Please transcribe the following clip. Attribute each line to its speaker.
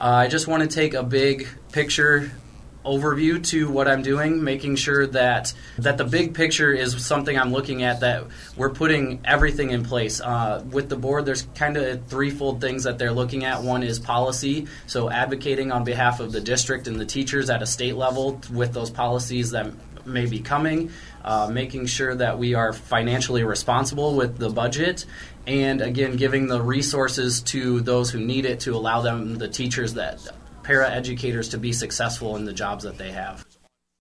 Speaker 1: I just want to take a big picture overview to what I'm doing, making sure that the big picture is something I'm looking at, that we're putting everything in place. With the board, there's kind of threefold things that they're looking at. One is policy, so advocating on behalf of the district and the teachers at a state level with those policies that may be coming, making sure that we are financially responsible with the budget, and again, giving the resources to those who need it to allow them, the teachers, that para-educators, to be successful in the jobs that they have.